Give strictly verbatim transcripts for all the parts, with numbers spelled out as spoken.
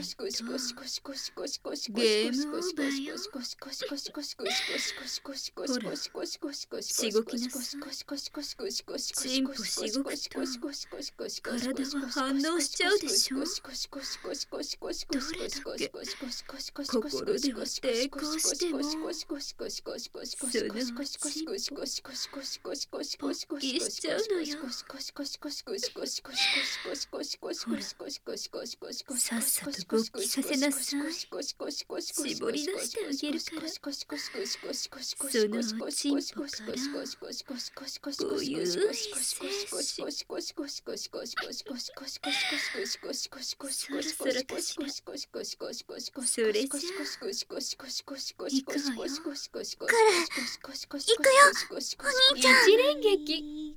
ゲームオーバーよ。ほら、しごきなさい。チンポしごくと体は反応しちゃうでしょ。どれだけ心では抵抗しても、そのうちポッキーしちゃうのよ。ほら、さっさと勃起させなさい。絞り出してあげるから。そのおちんぽからごゆるい精子、そろそろかしら。それじゃあ行くわよ。 来る。行くよ、お兄ちゃん。 一連撃。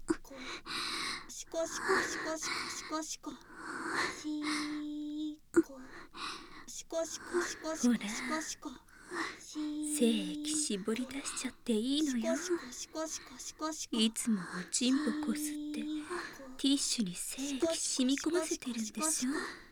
ほら、精液絞り出しちゃっていいのよ。いつもおちんぽこすってティッシュに精液染み込ませてるんでしょ。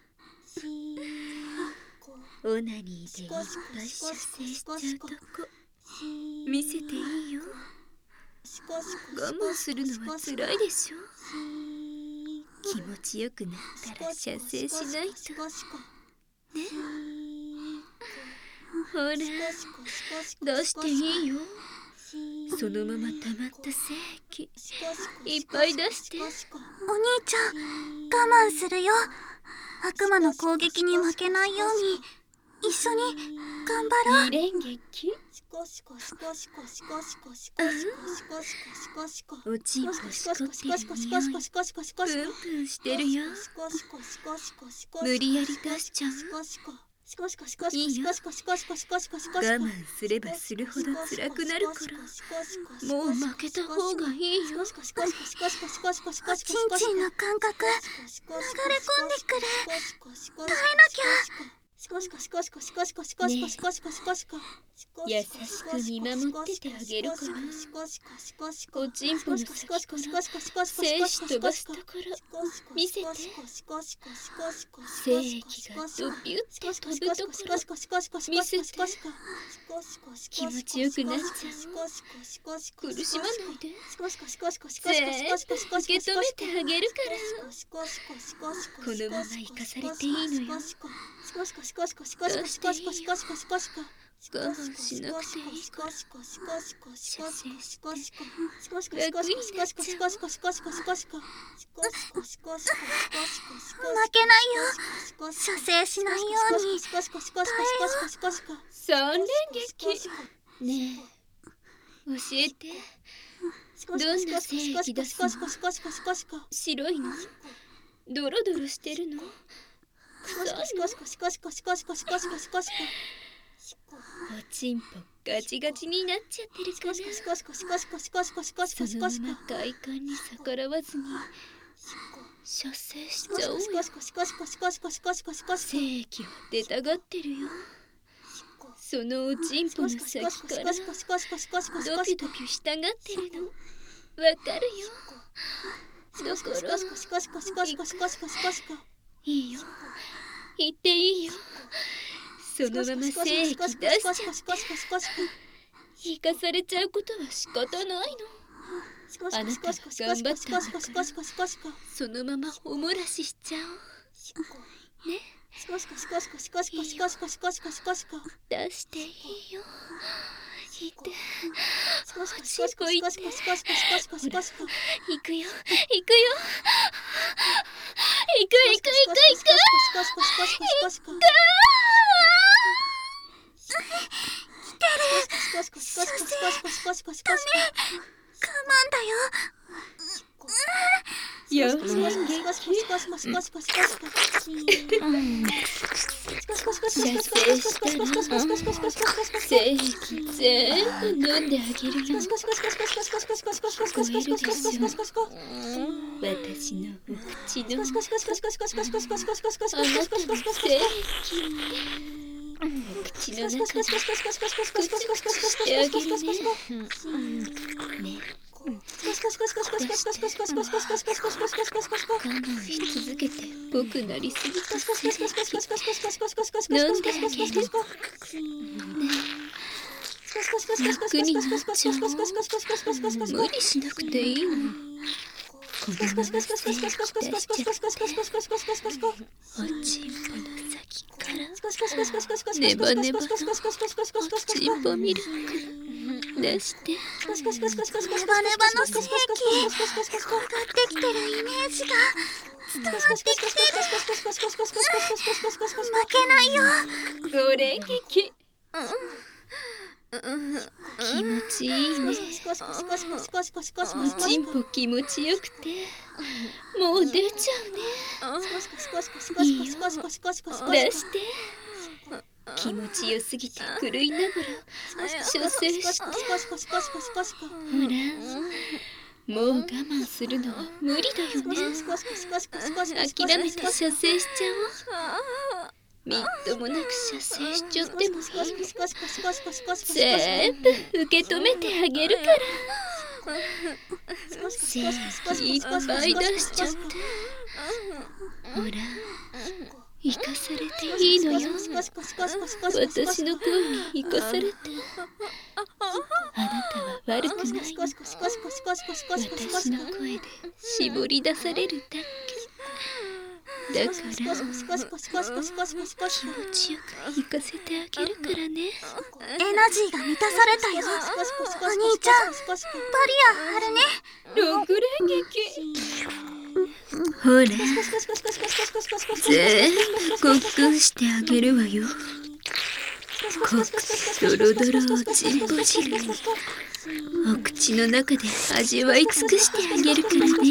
オナニーでいっぱい射精しちゃうとこ見せていいよ。我慢するのはつらいでしょ。気持ちよくなったら射精しないとね。ほら、出していいよ。そのまま溜まった精液いっぱい出して。 お兄ちゃん、我慢するよ。悪魔の攻撃に負けないように一緒に頑張ろう。 二連撃。おちんぽしこってる匂いプンプンしてるよ。無理やり出しちゃう。いいよ。我慢すればするほど辛くなるからもう負けた方がいいよ。 おちんちんの感覚流れ込んでくる。耐えなきゃ。 ねえ、優しく見守っててあげるから。おちんぽの先から精子飛ばすところ見せて。精液がドビュって飛ぶところ見せて。気持ちよくなっちゃう。苦しまないで。全部受け止めてあげるから。このまま生かされていいのよ。 しこしこしこしこしこしこしこしこしこしこ我慢しなくていいから射精して楽になっちゃう。 負けないよ。射精しないように三連撃ねえ教えて、どんな精液出すの？白いの？ドロドロしてるの？おちんぽガチガチになっちゃってるから、そのまま快感に逆らわずに射精しちゃおうよ。精液は出たがってるよ。そのおちんぽの先からドキドキしたがってるのわかるよ。だからいいよ、言っていいよ。そのまま精液出しちゃって生かされちゃうことは仕方ないの。あなたが頑張ったんだからそのままおもらししちゃおうね。出していいよ。いておしっこいて。ほら行くよ行くよ。行く行く行く行く。四連撃。射精したら精液全部飲んであげるよ。聞こえるでしょ、私のお口の中、あなたの精液お口の中でクチクチしてあげるね。ね、我慢し続けて僕なりすぎた精液飲んであげるね。楽になっちゃおう。無理しなくていいの。このまま精液出しちゃっておちんぽの先からネバネバのおちんぽミルク出して。 ネバネバの精液転がってきてるイメージが伝わってきてる。負けないよ。 ご連撃。気持ちいいね。おちんぽ気持ちよくてもう出ちゃうね。いいよ、出して。気持ちよすぎて狂いながら射精して。ほら、もう我慢するのは無理だよね。諦めて射精しちゃおう。みっともなく射精しちゃってもいい。全部受け止めてあげるから。精液いっぱい出しちゃって、ほら生かされていいのよ。私の声に生かされて。あなたは悪くないの。私の声で絞り出されるだけだから、気持ちよく行かせてあげるからね。 エナジーが満たされたよ。お兄ちゃん、バリアあるね。 ろく連撃。ほら、全部ごっくんしてあげるわよ。濃くてドロドロおちんぽ汁にお口の中で味わい尽くしてあげるからね。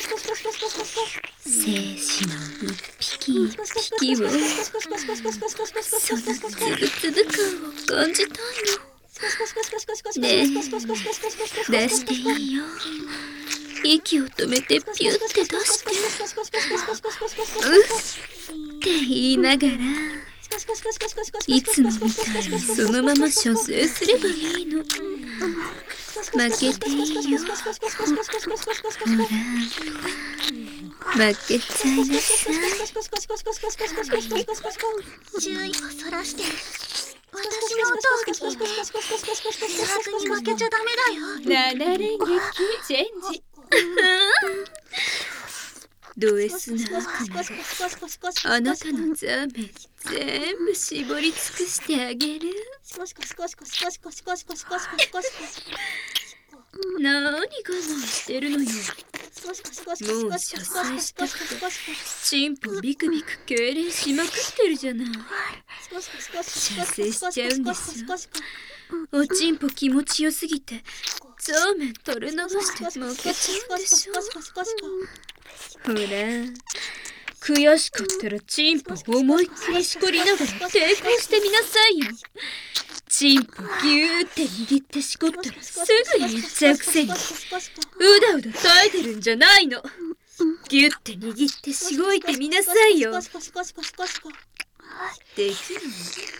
精子の一匹一匹を、そのつぶつぶ感を感じたいの。ねえ、出していいよ。息を止めてピュッて出して、うっって言いながら、いつもみたいにそのまま射精すればいいの。負けていいよ。ほら、負けちゃいなさい。 注意をそらして私の音を聞いて。誘惑に負けちゃダメだよ。 なな連撃チェンジ。 ド S な悪魔であなたのザーメン全部絞り尽くしてあげる。なに我慢してるのよ。もう射精したくてチンポビクビク痙攣しまくってるじゃない。射精しちゃうんですよ。おちんぽ気持ちよすぎてザーメン垂れ流して負けちゃうんでしょ。ほら悔しかったらチンポ思いっきりしこりながら抵抗してみなさいよ。チンポギューって握ってしこったらすぐにいっちゃうくせにうだうだ耐えてるんじゃないの。ギュッて握ってしごいてみなさいよ。できるの？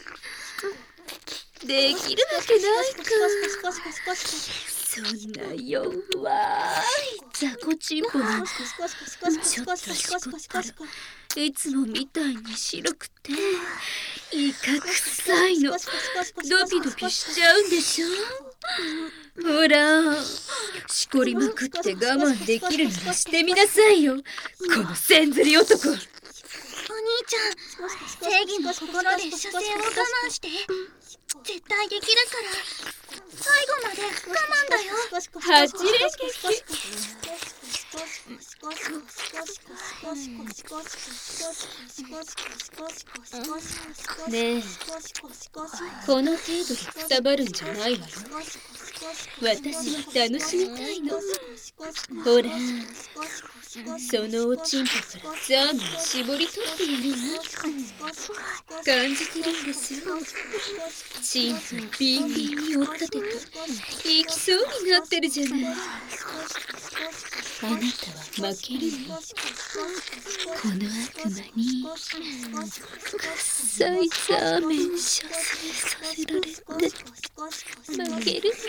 できるわけないか。そんな弱い雑魚チンポなんてちょっとしこったらいつもみたいに白くてイカ臭いの。ドキドキしちゃうんでしょ。ほらしこりまくって我慢できるならしてみなさいよ、このせんずり男。 お兄ちゃん、正義の心で射精を我慢して。絶対できるから最後まで我慢だよ。 八連撃。ねえ、この程度でくたばるんじゃないわよ。私は楽しみたいの。ほらそのおちんぽからザーメン絞り取ってやるわ。感じてるんですよ。チンポビンビンに追っ立てて行きそうになってるじゃない。あなたは負けるの。この悪魔に臭いザーメン射精させられて負ける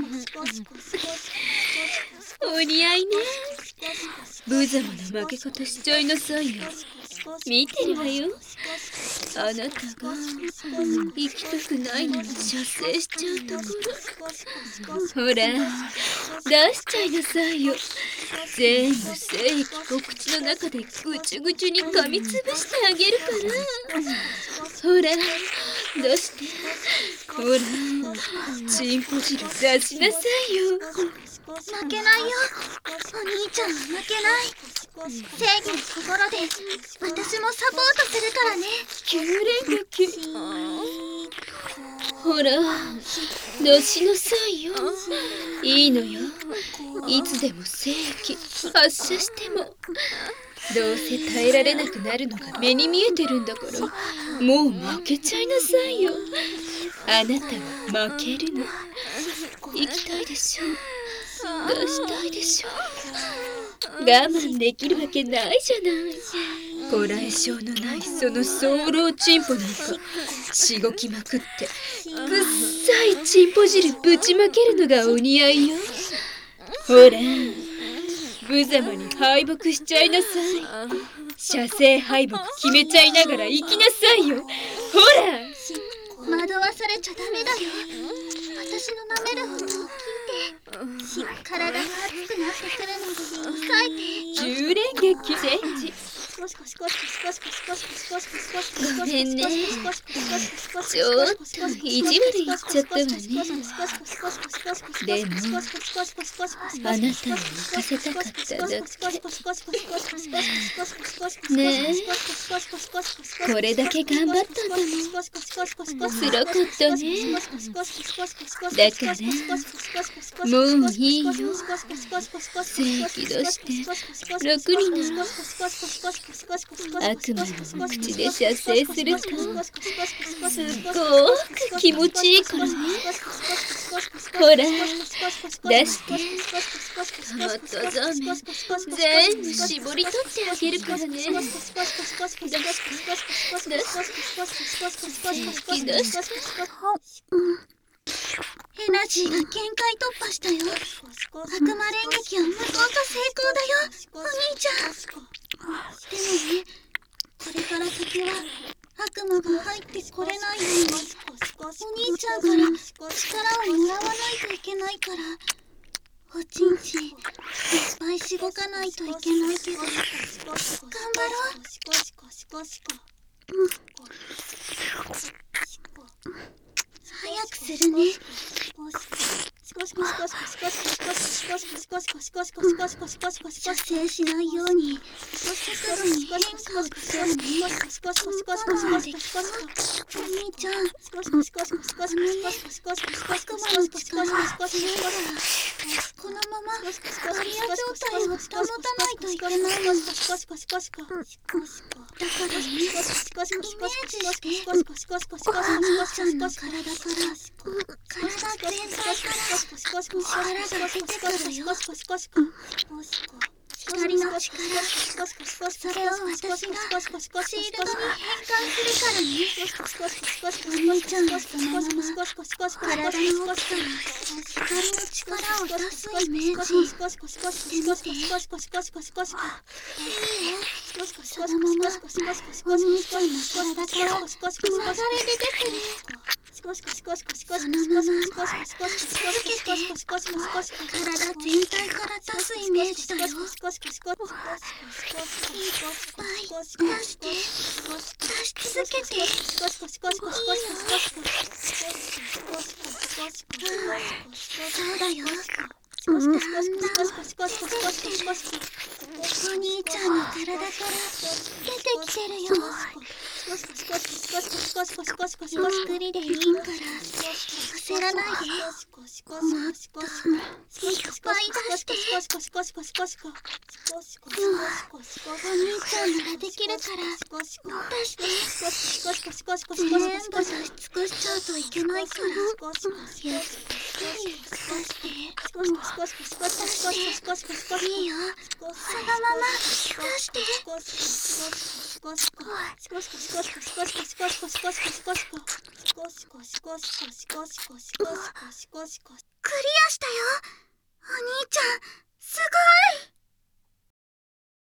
の。お似合いね。無様な負け方しちゃいなさいよ。見てるわよ。あなたが行きたくないのに射精しちゃうところ。ほら出しちゃいなさいよ。全部精液お口の中でぐちゅぐちゅに噛みつぶしてあげるから。ほら出して。ほらチンポ汁出しなさいよ。 負けないよ。お兄ちゃんは負けない。正義の心で私もサポートするからね。 きゅう連撃。ほら出しなさいよ。いいのよ。いつでも精液発射しても。どうせ耐えられなくなるのが目に見えてるんだからもう負けちゃいなさいよ。あなたは負けるの。行きたいでしょ。出したいでしょ。我慢できるわけないじゃない。こらえ性のないその早漏チンポなんかしごきまくってくっさいチンポ汁ぶちまけるのがお似合いよ。ほら無様に敗北しちゃいなさい。射精敗北決めちゃいながら行きなさいよ。ほら惑わされちゃダメだよ。私の舐める音を聞いて。体が熱くなってくるので控えて。 じゅう連撃チェンジ。ごめんね。ちょっと意地悪言っちゃったわね。でもあなたに任せたかっただけ。ねえこれだけ頑張ったんだもん。つらかったね。だからもういいよ。精液出して楽になろう。悪魔の口で射精するとすっごく気持ちいいからね。ほら出して溜まったザーメン全部絞り取ってあげるからね。出して出して精液出して。 エナジーが限界突破したよ。悪魔連撃は無効化成功だよお兄ちゃん。でもねこれから先は悪魔が入ってこれないようにお兄ちゃんから力をもらわないといけないからおちんちいっぱいしごかないといけないけど、頑張ろう。早くするね。射精しないように速度に変化をつけるね。我慢できそう？お兄ちゃん、あのね、悪魔の力が強いからこのままバリア状態を保たないといけないの。だからね、イメージしてお兄ちゃんの体から体全体から力が出てくるよ。光の力、それを私がシールドに変換するからね。お兄ちゃんはそのまま体の奥から光の力を出すイメージしてみて。いいよ。そのままお兄ちゃんの体から流れ出てくる。そのまま続けて体全体から出すイメージだよ。いっぱい出して出し続けて。いいよ。そうだよ。だんだん出してる。お兄ちゃんの体から出てきてるよ。ゆっくりでいいから焦らないで。もっといっぱい出して。お兄ちゃんならできるから出して。全部出し尽くしちゃうといけないからゆっくり出して。もう出していいよ。そのまま出して。クリアしたよ。お兄ちゃんすごい。